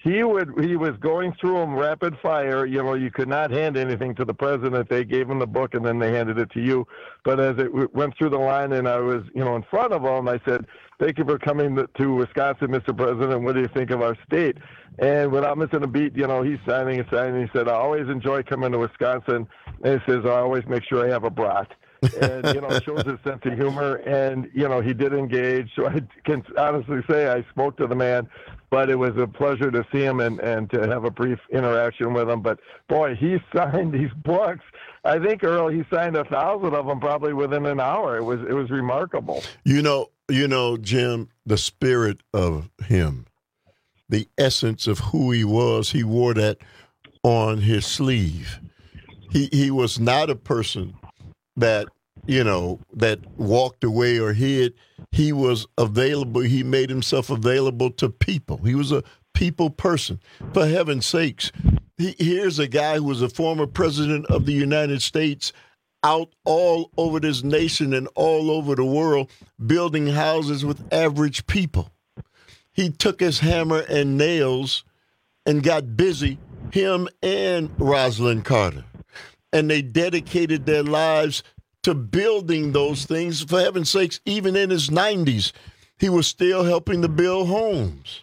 he was going through them rapid fire. You know, you could not hand anything to the president. They gave him the book and then they handed it to you. But as it went through the line and I was, in front of him, I said, "Thank you for coming to Wisconsin, Mr. President. What do you think of our state?" And without missing a beat, he's signing and signing. He said, "I always enjoy coming to Wisconsin." And he says, "I always make sure I have a brat." And, it shows his sense of humor. And, he did engage. So I can honestly say I spoke to the man, but it was a pleasure to see him and to have a brief interaction with him. But, boy, he signed these books. I think, Earl, he signed 1,000 of them probably within an hour. It was remarkable. Jim, the spirit of him, the essence of who he was, he wore that on his sleeve. He was not a person that, that walked away or hid. He was available. He made himself available to people. He was a people person. For heaven's sakes, here's a guy who was a former president of the United States out all over this nation and all over the world, building houses with average people. He took his hammer and nails and got busy, him and Rosalind Carter. And they dedicated their lives to building those things. For heaven's sakes, even in his 90s, he was still helping to build homes.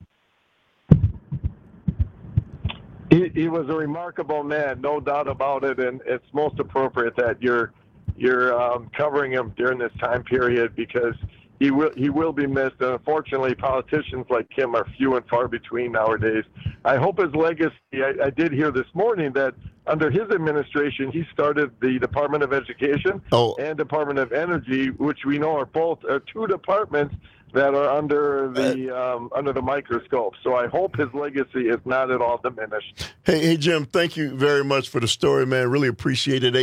He was a remarkable man, no doubt about it, and it's most appropriate that you're covering him during this time period because he will be missed. And unfortunately, politicians like him are few and far between nowadays. I hope his legacy. I did hear this morning that under his administration, he started the Department of Education and Department of Energy, which we know are two departments that are under the microscope. So I hope his legacy is not at all diminished. Hey, Jim, thank you very much for the story, man. Really appreciate it.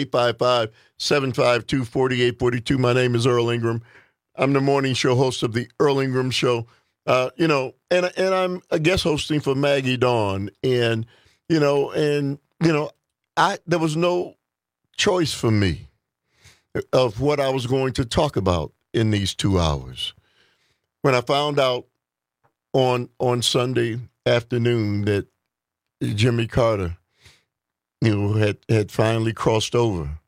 855-752-4842. My name is Earl Ingram. I'm the morning show host of the Earl Ingram Show. And I'm a guest hosting for Maggie Dawn. And there was no choice for me of what I was going to talk about in these 2 hours. When I found out on Sunday afternoon that Jimmy Carter, had finally crossed over,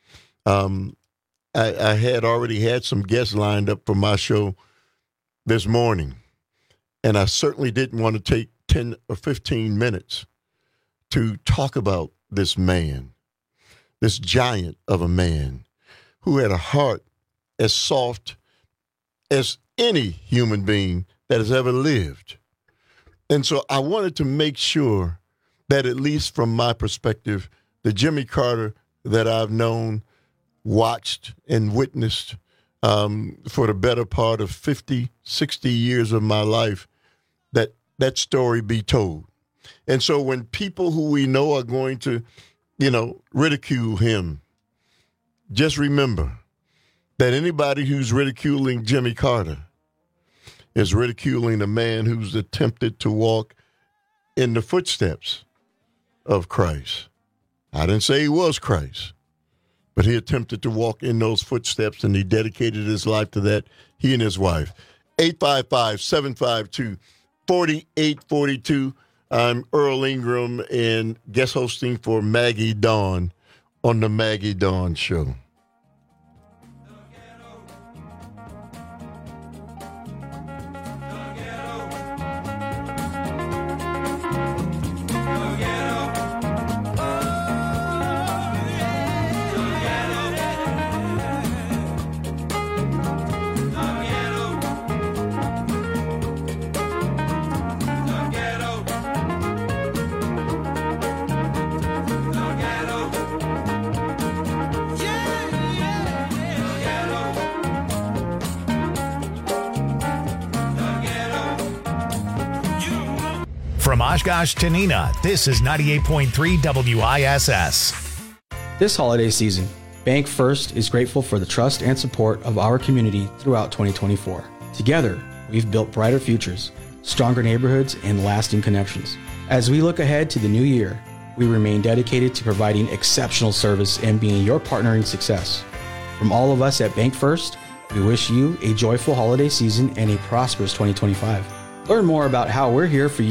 I had already had some guests lined up for my show this morning, and I certainly didn't want to take 10 or 15 minutes to talk about this man, this giant of a man who had a heart as soft as any human being that has ever lived. And so I wanted to make sure that, at least from my perspective, the Jimmy Carter that I've known, watched, and witnessed for the better part of 50, 60 years of my life, that story be told. And so when people who we know are going to, ridicule him, just remember that anybody who's ridiculing Jimmy Carter is ridiculing a man who's attempted to walk in the footsteps of Christ. I didn't say he was Christ, but he attempted to walk in those footsteps, and he dedicated his life to that, he and his wife. 855-752-4842. I'm Earl Ingram and guest hosting for Maggie Dawn on the Maggie Dawn Show. From Oshkosh to Neenah, this is 98.3 WISS. This holiday season, Bank First is grateful for the trust and support of our community throughout 2024. Together, we've built brighter futures, stronger neighborhoods, and lasting connections. As we look ahead to the new year, we remain dedicated to providing exceptional service and being your partner in success. From all of us at Bank First, we wish you a joyful holiday season and a prosperous 2025. Learn more about how we're here for you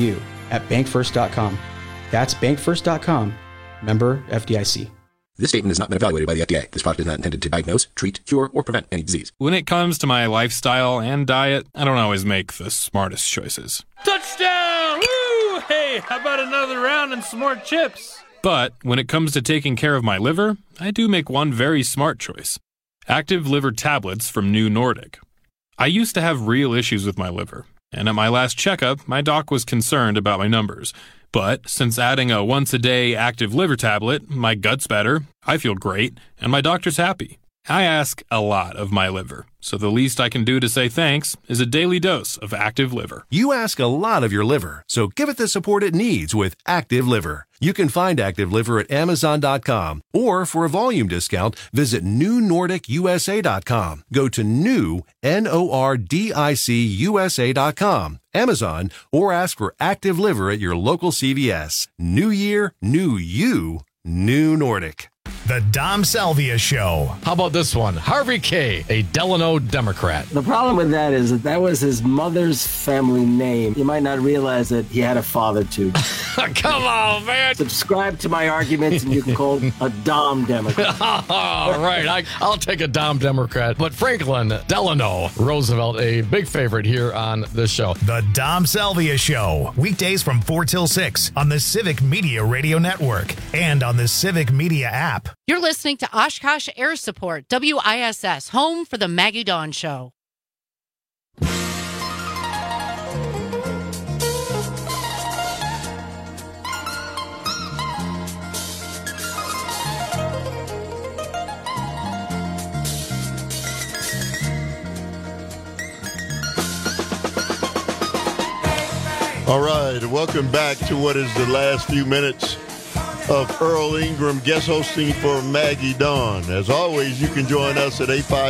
at bankfirst.com. That's bankfirst.com. Member FDIC. This statement has not been evaluated by the FDA. This product is not intended to diagnose, treat, cure, or prevent any disease. When it comes to my lifestyle and diet, I don't always make the smartest choices. Touchdown! Woo! Hey, how about another round and some more chips? But when it comes to taking care of my liver, I do make one very smart choice. Active Liver tablets from New Nordic. I used to have real issues with my liver, and at my last checkup, my doc was concerned about my numbers. But since adding a once-a-day Active Liver tablet, my gut's better, I feel great, and my doctor's happy. I ask a lot of my liver, so the least I can do to say thanks is a daily dose of Active Liver. You ask a lot of your liver, so give it the support it needs with Active Liver. You can find Active Liver at Amazon.com, or for a volume discount, visit NewNordicUSA.com. Go to NewNordicUSA.com, Amazon, or ask for Active Liver at your local CVS. New year, new you, New Nordic. The Dom Salvia Show. How about this one? Harvey K., a Delano Democrat. The problem with that is that was his mother's family name. You might not realize that he had a father, too. Come on, man. Subscribe to my arguments and you can call him a Dom Democrat. All right, I'll take a Dom Democrat. But Franklin Delano Roosevelt, a big favorite here on this show. The Dom Salvia Show. Weekdays from 4 till 6 on the Civic Media Radio Network and on the Civic Media app. You're listening to Oshkosh Air Support, WISS, home for the Maggie Dawn Show. All right, welcome back to what is the last few minutes of Earl Ingram guest hosting for Maggie Dawn. As always, you can join us at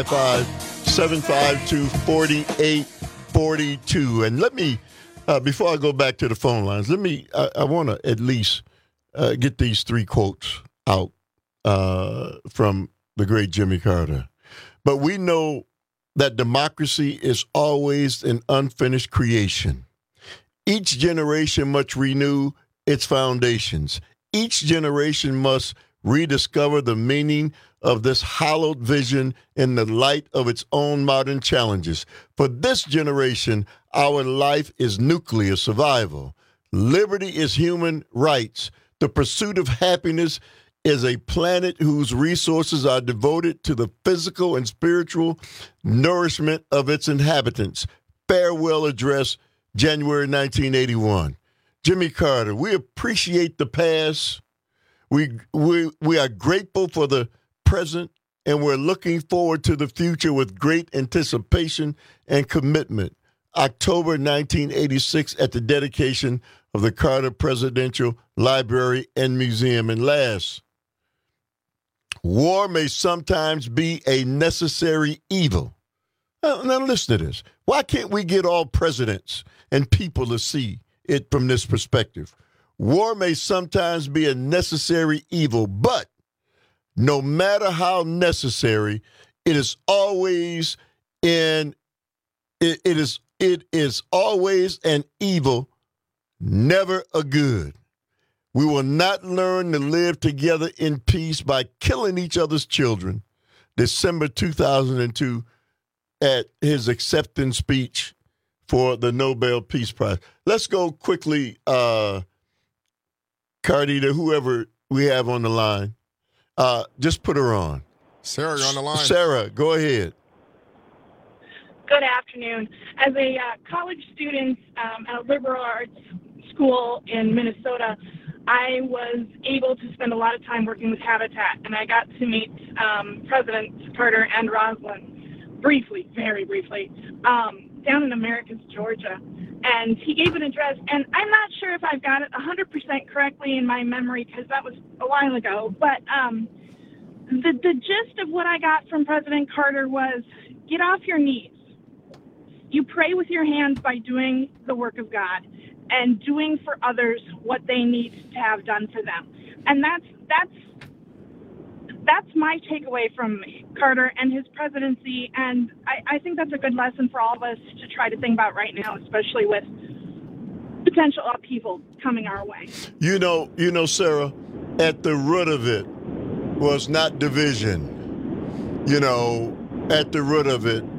855-752-4842. And let me, before I go back to the phone lines, I want to at least get these three quotes out from the great Jimmy Carter. But we know that democracy is always an unfinished creation. Each generation must renew its foundations. Each generation must rediscover the meaning of this hallowed vision in the light of its own modern challenges. For this generation, our life is nuclear survival. Liberty is human rights. The pursuit of happiness is a planet whose resources are devoted to the physical and spiritual nourishment of its inhabitants. Farewell address, January 1981. Jimmy Carter, we appreciate the past. We are grateful for the present, and we're looking forward to the future with great anticipation and commitment. October 1986 at the dedication of the Carter Presidential Library and Museum. And last, war may sometimes be a necessary evil. Now listen to this. Why can't we get all presidents and people to see it from this perspective? War may sometimes be a necessary evil, but no matter how necessary, it is always an evil, never a good. We will not learn to live together in peace by killing each other's children. December 2002, at his acceptance speech for the Nobel Peace Prize. Let's go quickly, Cardi, to whoever we have on the line. Just put her on. Sarah, you're on the line. Sarah, go ahead. Good afternoon. As a college student at a liberal arts school in Minnesota, I was able to spend a lot of time working with Habitat, and I got to meet Presidents Carter and Rosalynn briefly, very briefly, down in Americus, Georgia. And he gave an address, and I'm not sure if I've got it 100% correctly in my memory because that was a while ago, but the gist of what I got from President Carter was, get off your knees. You pray with your hands by doing the work of God and doing for others what they need to have done for them. And that's my takeaway from Carter and his presidency, and I think that's a good lesson for all of us to try to think about right now, especially with potential upheaval coming our way. You know, Sarah, at the root of it was not division. At the root of it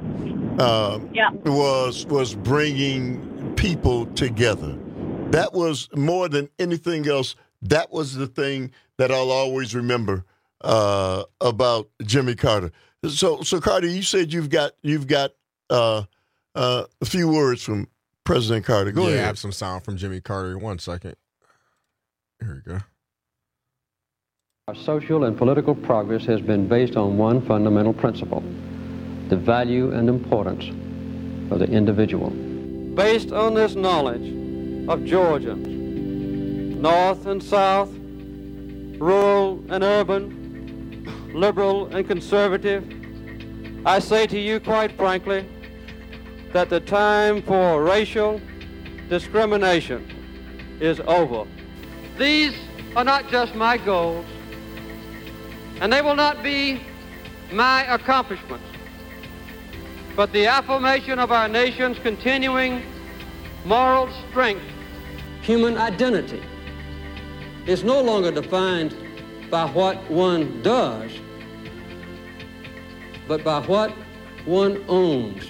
was bringing people together. That was more than anything else. That was the thing that I'll always remember about Jimmy Carter. So Carter, you said you've got a few words from President Carter. Go ahead. I have some sound from Jimmy Carter. 1 second. Here we go. Our social and political progress has been based on one fundamental principle: the value and importance of the individual. Based on this knowledge of Georgians, North and South, rural and urban, liberal and conservative, I say to you quite frankly that the time for racial discrimination is over. These are not just my goals, and they will not be my accomplishments, but the affirmation of our nation's continuing moral strength. Human identity is no longer defined by what one does, but by what one owns.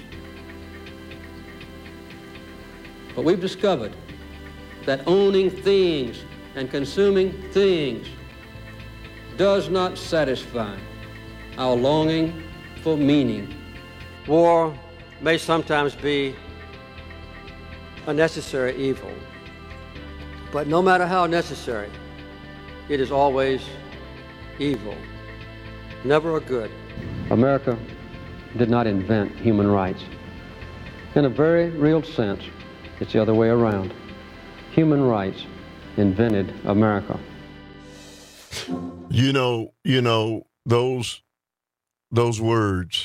But we've discovered that owning things and consuming things does not satisfy our longing for meaning. War may sometimes be a necessary evil, but no matter how necessary, it is always evil, never a good. America did not invent human rights. In a very real sense, it's the other way around. Human rights invented America. Those words,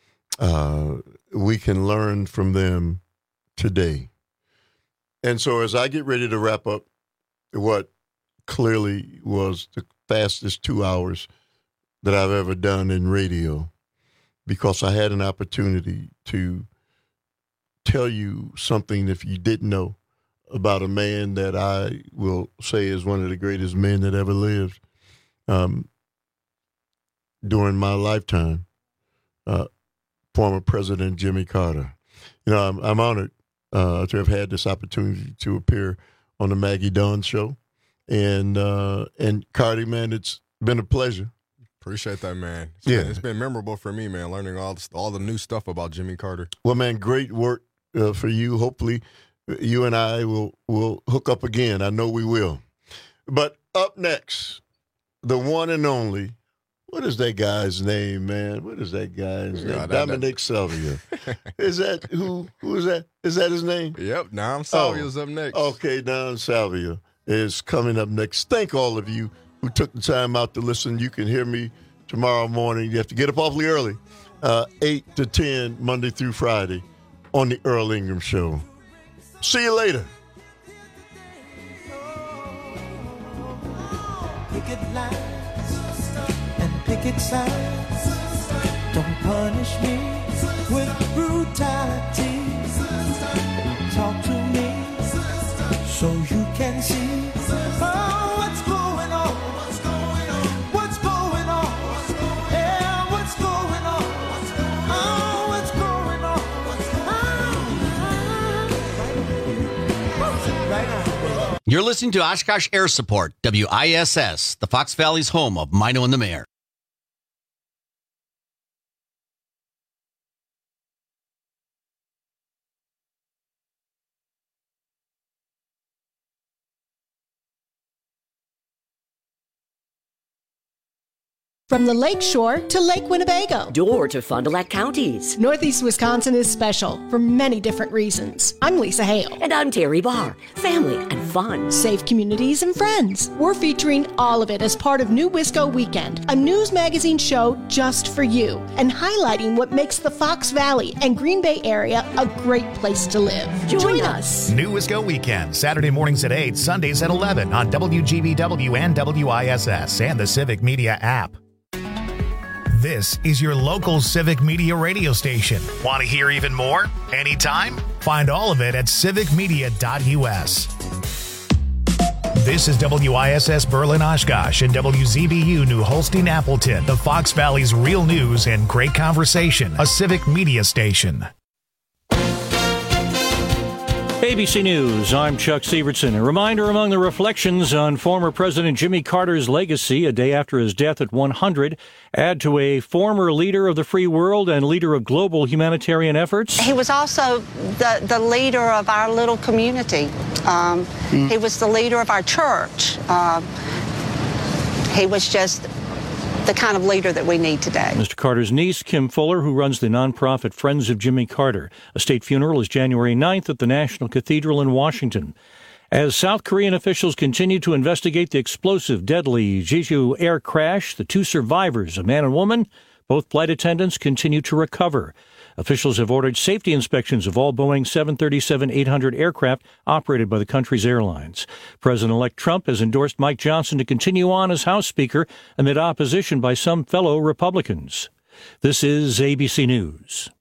we can learn from them today. And so as I get ready to wrap up what clearly was the fastest 2 hours that I've ever done in radio, because I had an opportunity to tell you something, if you didn't know, about a man that I will say is one of the greatest men that ever lived during my lifetime, former President Jimmy Carter. I'm honored to have had this opportunity to appear on the Maggie Dawn Show. And Carter, man, it's been a pleasure. Appreciate that, man. It's been memorable for me, man, learning all the new stuff about Jimmy Carter. Well, man, great work for you. Hopefully you and I will hook up again. I know we will. But up next, the one and only, what is that guy's name, man? What is that guy's name? Dominic Salvia. Is that who is that? Is that his name? Yep, Dom Salvia's up next. Okay, Dom Salvia is coming up next. Thank all of you who took the time out to listen. You can hear me tomorrow morning. You have to get up awfully early, 8 to 10, Monday through Friday, on the Earl Ingram Show. See you later. Picket lines and picket signs. Don't punish me with brutality. Talk to me so you can see what's going on. What's going on? Yeah, what's going on? Oh, what's going on? Right now. You're listening to Oshkosh Air Support, WISS, the Fox Valley's home of Mino and the Mayor. From the Lake Shore to Lake Winnebago. Door to Fond du Lac counties. Northeast Wisconsin is special for many different reasons. I'm Lisa Hale. And I'm Terry Barr. Family and fun. Safe communities and friends. We're featuring all of it as part of New Wisco Weekend, a news magazine show just for you, and highlighting what makes the Fox Valley and Green Bay area a great place to live. Join us. New Wisco Weekend, Saturday mornings at 8, Sundays at 11 on WGBW and WISS and the Civic Media app. This is your local Civic Media radio station. Want to hear even more? Anytime? Find all of it at civicmedia.us. This is WISS Berlin Oshkosh and WZBU New Holstein Appleton, the Fox Valley's real news and great conversation, a Civic Media station. ABC News, I'm Chuck Sievertson. A reminder among the reflections on former President Jimmy Carter's legacy a day after his death at 100. Add to a former leader of the free world and leader of global humanitarian efforts. He was also the leader of our little community. He was the leader of our church. He was just the kind of leader that we need today. Mr. Carter's niece, Kim Fuller, who runs the nonprofit Friends of Jimmy Carter. A state funeral is January 9th at the National Cathedral in Washington. As South Korean officials continue to investigate the explosive, deadly Jeju air crash, the two survivors, a man and woman, both flight attendants, continue to recover. Officials have ordered safety inspections of all Boeing 737-800 aircraft operated by the country's airlines. President-elect Trump has endorsed Mike Johnson to continue on as House Speaker amid opposition by some fellow Republicans. This is ABC News.